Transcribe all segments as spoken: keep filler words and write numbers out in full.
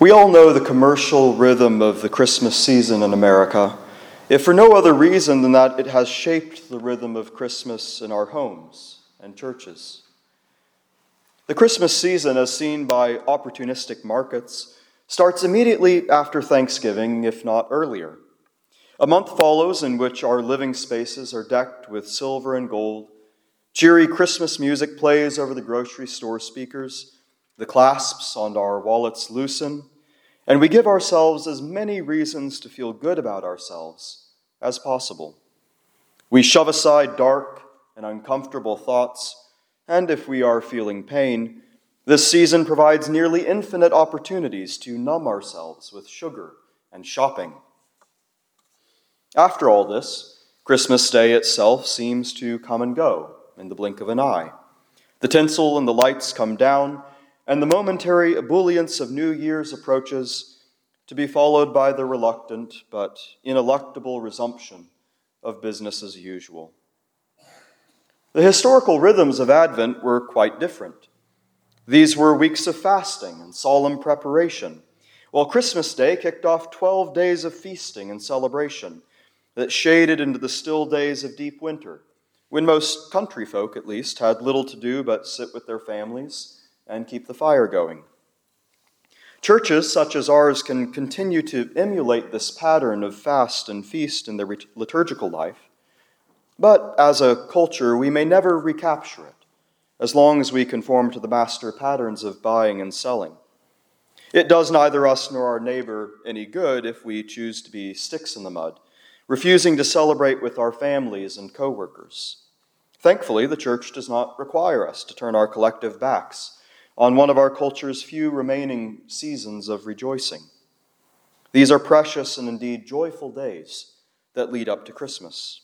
We all know the commercial rhythm of the Christmas season in America, if for no other reason than that it has shaped the rhythm of Christmas in our homes and churches. The Christmas season, as seen by opportunistic markets, starts immediately after Thanksgiving, if not earlier. A month follows in which our living spaces are decked with silver and gold. Cheery Christmas music plays over the grocery store speakers. The clasps on our wallets loosen, and we give ourselves as many reasons to feel good about ourselves as possible. We shove aside dark and uncomfortable thoughts, and if we are feeling pain, this season provides nearly infinite opportunities to numb ourselves with sugar and shopping. After all this, Christmas Day itself seems to come and go in the blink of an eye. The tinsel and the lights come down, and the momentary ebullience of New Year's approaches, to be followed by the reluctant but ineluctable resumption of business as usual. The historical rhythms of Advent were quite different. These were weeks of fasting and solemn preparation, while Christmas Day kicked off twelve days of feasting and celebration that shaded into the still days of deep winter, when most country folk, at least, had little to do but sit with their families and keep the fire going. Churches such as ours can continue to emulate this pattern of fast and feast in their liturgical life, but as a culture, we may never recapture it, as long as we conform to the master patterns of buying and selling. It does neither us nor our neighbor any good if we choose to be sticks in the mud, refusing to celebrate with our families and co-workers. Thankfully, the church does not require us to turn our collective backs on one of our culture's few remaining seasons of rejoicing. These are precious and indeed joyful days that lead up to Christmas.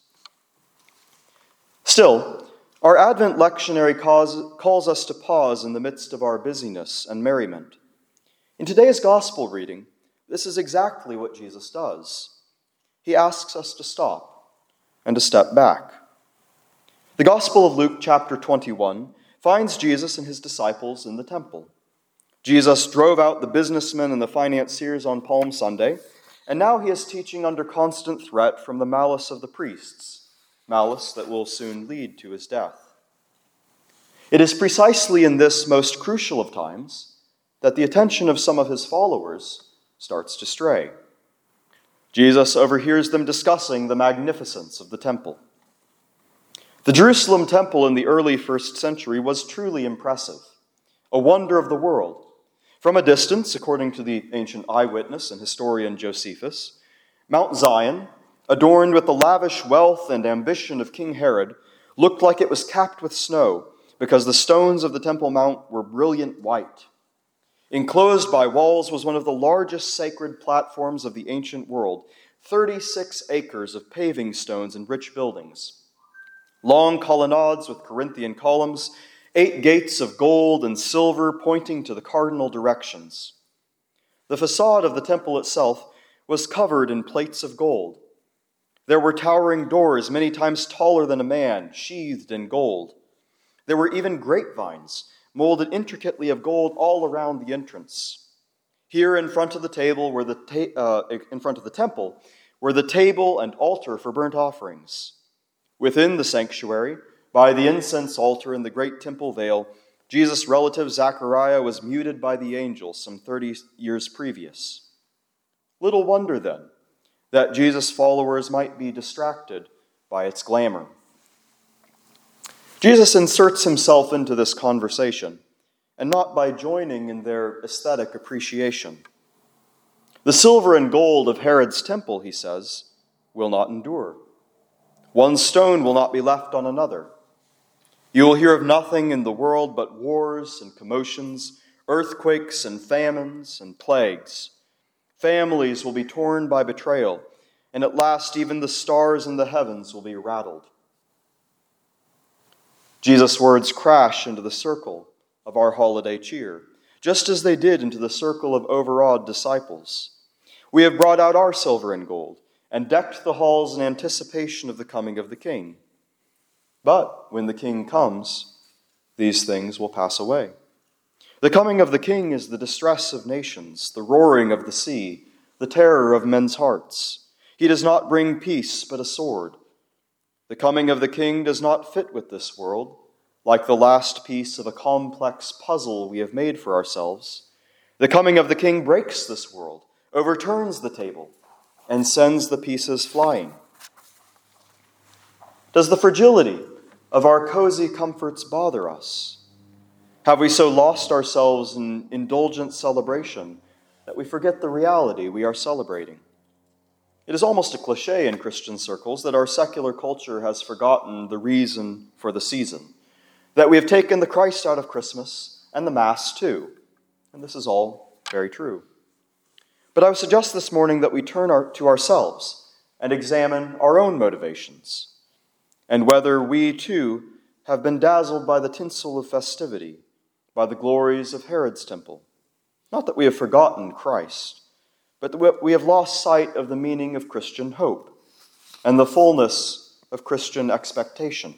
Still, our Advent lectionary cause, calls us to pause in the midst of our busyness and merriment. In today's gospel reading, this is exactly what Jesus does. He asks us to stop and to step back. The Gospel of Luke, chapter twenty-one, finds Jesus and his disciples in the temple. Jesus drove out the businessmen and the financiers on Palm Sunday, and now he is teaching under constant threat from the malice of the priests, malice that will soon lead to his death. It is precisely in this most crucial of times that the attention of some of his followers starts to stray. Jesus overhears them discussing the magnificence of the temple. The Jerusalem temple in the early first century was truly impressive, a wonder of the world. From a distance, according to the ancient eyewitness and historian Josephus, Mount Zion, adorned with the lavish wealth and ambition of King Herod, looked like it was capped with snow because the stones of the Temple Mount were brilliant white. Enclosed by walls was one of the largest sacred platforms of the ancient world, thirty-six acres of paving stones and rich buildings. Long colonnades with Corinthian columns, eight gates of gold and silver pointing to the cardinal directions. The facade of the temple itself was covered in plates of gold. There were towering doors many times taller than a man, sheathed in gold. There were even grapevines, molded intricately of gold all around the entrance. Here in front of the table were the ta- uh, in front of the temple were the table and altar for burnt offerings. Within the sanctuary, by the incense altar in the great temple veil, Jesus' relative Zechariah was muted by the angel some thirty years previous. Little wonder, then, that Jesus' followers might be distracted by its glamour. Jesus inserts himself into this conversation, and not by joining in their aesthetic appreciation. The silver and gold of Herod's temple, he says, will not endure. One stone will not be left on another. You will hear of nothing in the world but wars and commotions, earthquakes and famines and plagues. Families will be torn by betrayal, and at last even the stars in the heavens will be rattled. Jesus' words crash into the circle of our holiday cheer, just as they did into the circle of overawed disciples. We have brought out our silver and gold, and decked the halls in anticipation of the coming of the King. But when the King comes, these things will pass away. The coming of the King is the distress of nations, the roaring of the sea, the terror of men's hearts. He does not bring peace, but a sword. The coming of the King does not fit with this world, like the last piece of a complex puzzle we have made for ourselves. The coming of the King breaks this world, overturns the table, and sends the pieces flying. Does the fragility of our cozy comforts bother us? Have we so lost ourselves in indulgent celebration that we forget the reality we are celebrating? It is almost a cliche in Christian circles that our secular culture has forgotten the reason for the season, that we have taken the Christ out of Christmas and the Mass too. And this is all very true. But I would suggest this morning that we turn our, to ourselves and examine our own motivations, and whether we too have been dazzled by the tinsel of festivity, by the glories of Herod's temple. Not that we have forgotten Christ, but that we have lost sight of the meaning of Christian hope and the fullness of Christian expectation.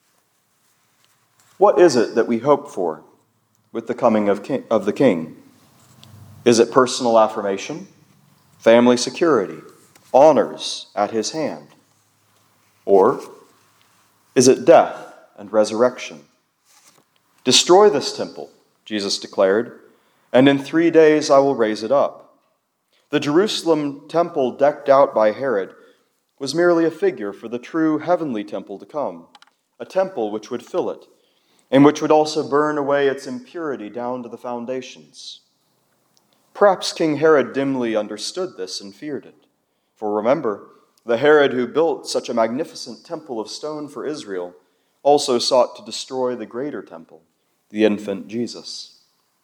What is it that we hope for with the coming of, king, of the King? Is it personal affirmation, family security, honors at his hand? Or is it death and resurrection? Destroy this temple, Jesus declared, and in three days I will raise it up. The Jerusalem temple decked out by Herod was merely a figure for the true heavenly temple to come, a temple which would fill it, and which would also burn away its impurity down to the foundations. Perhaps King Herod dimly understood this and feared it. For remember, the Herod who built such a magnificent temple of stone for Israel also sought to destroy the greater temple, the infant Jesus.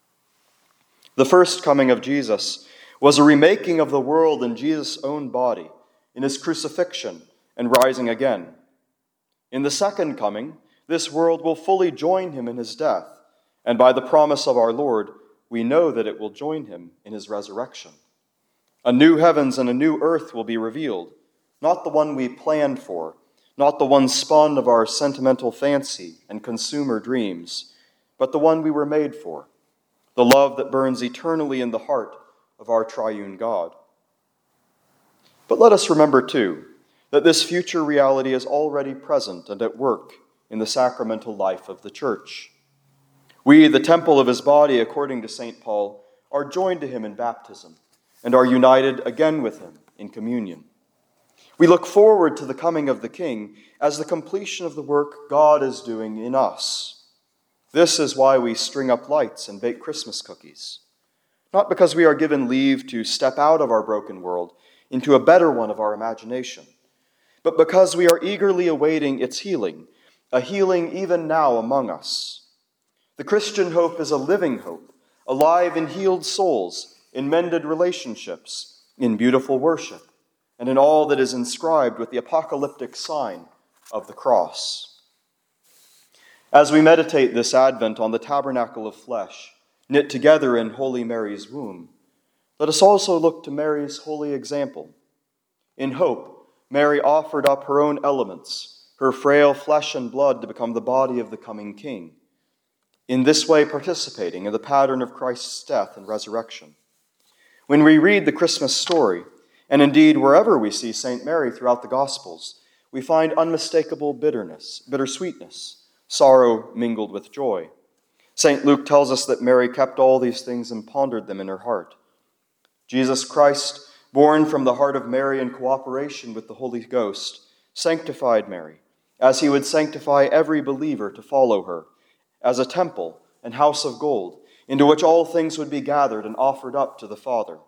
The first coming of Jesus was a remaking of the world in Jesus' own body, in his crucifixion and rising again. In the second coming, this world will fully join him in his death, and by the promise of our Lord, we know that it will join him in his resurrection. A new heavens and a new earth will be revealed, not the one we planned for, not the one spun of our sentimental fancy and consumer dreams, but the one we were made for, the love that burns eternally in the heart of our triune God. But let us remember, too, that this future reality is already present and at work in the sacramental life of the Church. We, the temple of his body, according to Saint Paul, are joined to him in baptism and are united again with him in communion. We look forward to the coming of the King as the completion of the work God is doing in us. This is why we string up lights and bake Christmas cookies. Not because we are given leave to step out of our broken world into a better one of our imagination, but because we are eagerly awaiting its healing, a healing even now among us. The Christian hope is a living hope, alive in healed souls, in mended relationships, in beautiful worship, and in all that is inscribed with the apocalyptic sign of the cross. As we meditate this Advent on the tabernacle of flesh, knit together in Holy Mary's womb, let us also look to Mary's holy example. In hope, Mary offered up her own elements, her frail flesh and blood, to become the body of the coming King, in this way participating in the pattern of Christ's death and resurrection. When we read the Christmas story, and indeed wherever we see Saint Mary throughout the Gospels, we find unmistakable bitterness, bittersweetness, sorrow mingled with joy. Saint Luke tells us that Mary kept all these things and pondered them in her heart. Jesus Christ, born from the heart of Mary in cooperation with the Holy Ghost, sanctified Mary, as he would sanctify every believer to follow her, as a temple and house of gold, into which all things would be gathered and offered up to the Father.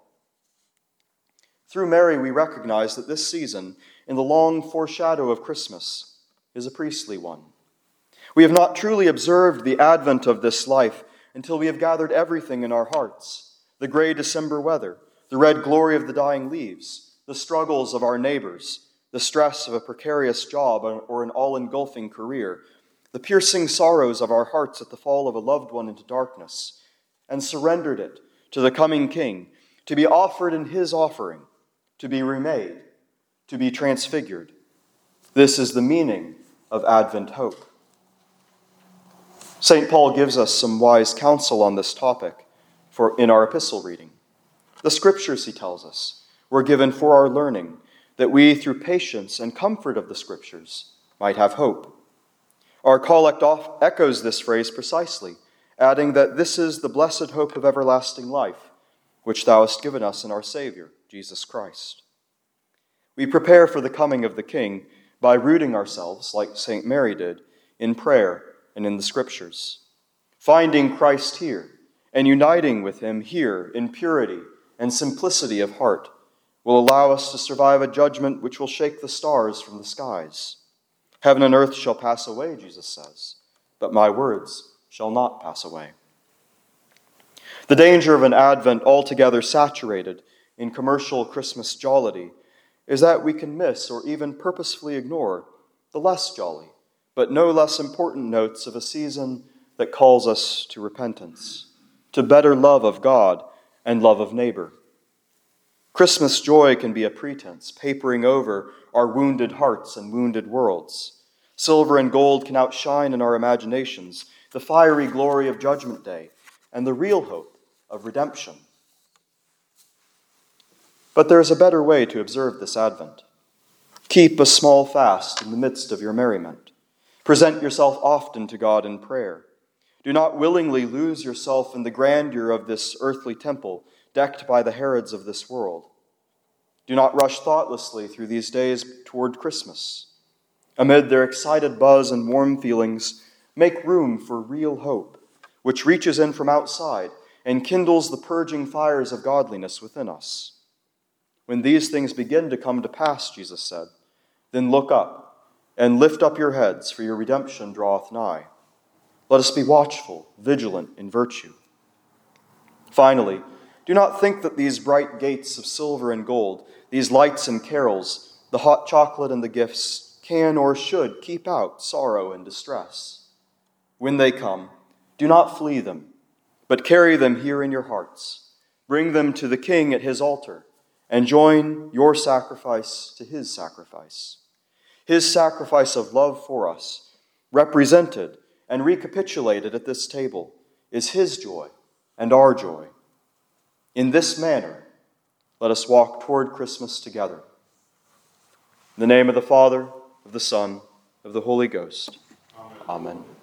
Through Mary, we recognize that this season, in the long foreshadow of Christmas, is a priestly one. We have not truly observed the advent of this life until we have gathered everything in our hearts: the gray December weather, the red glory of the dying leaves, the struggles of our neighbors, the stress of a precarious job or an all-engulfing career, the piercing sorrows of our hearts at the fall of a loved one into darkness, and surrendered it to the coming King, to be offered in his offering, to be remade, to be transfigured. This is the meaning of Advent hope. Saint Paul gives us some wise counsel on this topic for in our epistle reading. The scriptures, he tells us, were given for our learning, that we, through patience and comfort of the scriptures, might have hope. Our collect off echoes this phrase precisely, adding that this is the blessed hope of everlasting life, which thou hast given us in our Savior, Jesus Christ. We prepare for the coming of the King by rooting ourselves, like Saint Mary did, in prayer and in the Scriptures, finding Christ here and uniting with him here in purity and simplicity of heart will allow us to survive a judgment which will shake the stars from the skies. Heaven and earth shall pass away, Jesus says, but my words shall not pass away. The danger of an Advent altogether saturated in commercial Christmas jollity is that we can miss or even purposefully ignore the less jolly, but no less important notes of a season that calls us to repentance, to better love of God and love of neighbor. Christmas joy can be a pretense, papering over our wounded hearts and wounded worlds. Silver and gold can outshine in our imaginations the fiery glory of Judgment Day and the real hope of redemption. But there is a better way to observe this Advent. Keep a small fast in the midst of your merriment. Present yourself often to God in prayer. Do not willingly lose yourself in the grandeur of this earthly temple decked by the Herods of this world. Do not rush thoughtlessly through these days toward Christmas. Amid their excited buzz and warm feelings, make room for real hope, which reaches in from outside and kindles the purging fires of godliness within us. When these things begin to come to pass, Jesus said, then look up and lift up your heads, for your redemption draweth nigh. Let us be watchful, vigilant in virtue. Finally, do not think that these bright gates of silver and gold, these lights and carols, the hot chocolate and the gifts, can or should keep out sorrow and distress. When they come, do not flee them, but carry them here in your hearts. Bring them to the King at his altar, and join your sacrifice to his sacrifice. His sacrifice of love for us, represented and recapitulated at this table, is his joy and our joy. In this manner, let us walk toward Christmas together. In the name of the Father, of the Son, of the Holy Ghost. Amen. Amen.